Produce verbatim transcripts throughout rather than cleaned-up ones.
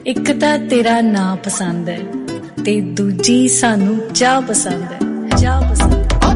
ਇੱਕ ਤਾਂ ਤੇਰਾ ਨਾਂ ਪਸੰਦ ਹੈ ਤੇ ਦੂਜੀ ਸਾਨੂੰ ਚਾਹ ਪਸੰਦ ਹੈ। ਚਾਹ ਪਸੰਦ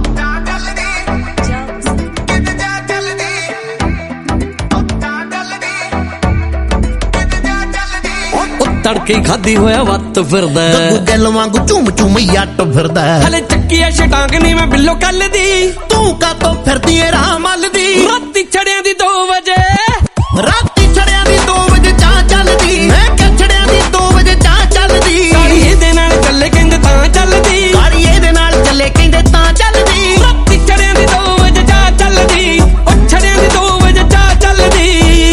ਤੜਕੇ ਖਾਦੀ ਹੋਇਆ ਵੱਤ ਫਿਰਦਾ ਗੱਗੂ ਗੱਲ ਵਾਂਗੂ ਝੂਮ ਝੂਮ ਯੱਟ ਫਿਰਦਾ ਹਲੇ ਚੱਕੀਆ ਛਟਾਂਗ ਨੀ ਮੈਂ ਬਿੱਲੋ ਕੱਲ ਦੀ ਤੂੰ ਕਾਤੋਂ ਫਿਰਦੀ ਏ ਰਾਮਲ ਦੀ ਰਾਤੀ ਛੜਿਆਂ ਦੀ ਦੋ ਵਜੇ ਰਾਤੀ ਛੜਿਆਂ ਦੀ ਦੋ ਵਜੇ ਚਾਹ ਚੱਲਦੀ ਮੈਂ ਕਿ ਛੜਿਆਂ ਦੀ ਦੋ ਵਜੇ ਚਾਹ ਚੱਲਦੀ ਕਾਲੀ ਇਹਦੇ ਨਾਲ ਚੱਲੇ ਕਹਿੰਦੇ ਤਾਂ ਚੱਲਦੀ ਕਾਲੀ ਇਹਦੇ ਨਾਲ ਚੱਲੇ ਕਹਿੰਦੇ ਤਾਂ ਚੱਲਦੀ ਰਾਤੀ ਛੜਿਆਂ ਦੀ ਦੋ ਵਜੇ ਚਾਹ ਚੱਲਦੀ ਉਹ ਛੜਿਆਂ ਦੀ ਦੋ ਵਜੇ ਚਾਹ ਚੱਲਦੀ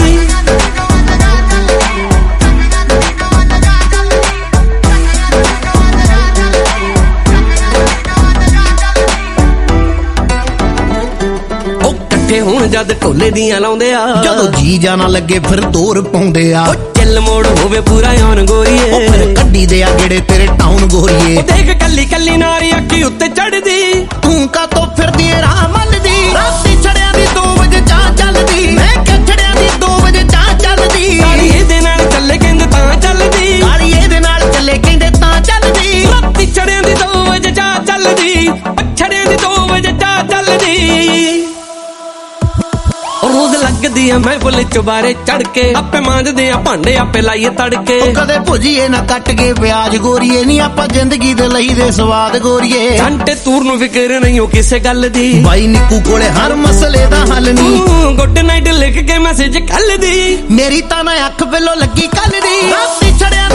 ਹੁਣ ਜਦ ਢੋਲੇ ਦੀਆਂ ਲਾਉਂਦੇ ਆ ਜਦੋਂ ਜੀ ਜਾਣਾ ਲੱਗੇ ਫਿਰ ਤੋਰ ਪਾਉਂਦੇ ਆ ਚੱਲ ਮੋੜ ਹੋਵੇ ਪੂਰਾ ਯਾਨ ਗੋਰੀਏ ਫਿਰ ਕੱਢੀ ਦੇ ਆ ਗੇੜੇ ਤੇਰੇ ਟਾਊਨ ਗੋਰੀਏ ਦੇਖ ਕੱਲੀ ਕੱਲੀ ਨਾਰੀ ਅੱਖੀ ਉੱਤੇ ਚੜਦੀ ਤੂੰ ਕਾਤੋਂ ਫਿਰਦੀ ਏ ਰਾਮਲ ਦੀ ਰਾਤੀ ਛੜਿਆਂ ਦੀ ਦੋ ਵਜੇ ਚਾਹ ਚੱਲਦੀ ਮੈਂ ਕਿ ਛੜਿਆਂ ਦੀ ਦੋ ਵਜੇ ਚਾਹ ਚੱਲਦੀ ਕਾਲੀ ਇਹਦੇ ਨਾਲ ਚੱਲੇ ਕਹਿੰਦੇ ਤਾਂ ਚੱਲਦੀ ਕਾਲੀ ਇਹਦੇ ਨਾਲ ਚੱਲੇ ਕਹਿੰਦੇ ਤਾਂ ਚੱਲਦੀ ਰਾਤੀ ਛੜਿਆਂ ਦੀ ਦੋ ਵਜੇ ਚਾਹ ਚੱਲਦੀ ਛੜਿਆਂ ਦੀ ਦੋ ਵਜੇ ਚਾਹ ਚੱਲਦੀ ਰੋਜ਼ ਲੱਗਦੀ ਆ ਮੈਂ ਬੁੱਲ ਚੁਬਾਰੇ ਚੜ ਕੇ ਆਪੇ ਮਾਂਜਦੇ ਆ ਭਾਂਡੇ ਆਪੇ ਲਾਈਏ ਤੜਕੇ ਕਦੇ ਭੁਜੀਏ ਨਾ ਕੱਟ ਕੇ ਪਿਆਜ ਗੋਰੀਏ ਨਹੀਂ ਆਪਾਂ ਜ਼ਿੰਦਗੀ ਦੇ ਲਈ ਦੇ ਸਵਾਦ ਗੋਰੀਏ ਘੰਟੇ ਤੂਰ ਨੂੰ ਫਿਕਰ ਨਹੀਂ ਹੋ ਕਿਸੇ ਗੱਲ ਦੀ ਬਾਈ ਨਿੱਕੂ ਕੋਲੇ ਹਰ ਮਸਲੇ ਦਾ ਹੱਲ ਨਹੀਂ ਗੁੱਡ ਨਾਈਟ ਲਿਖ ਕੇ ਮੈਸੇਜ ਕੱਲ ਦੀ ਮੇਰੀ ਤਾਂ ਨਾ ਅੱਖ ਬਿੱਲੋ ਲੱਗੀ ਕੱਲ ਦੀ ਰਾਤੀ ਛੜਿਆ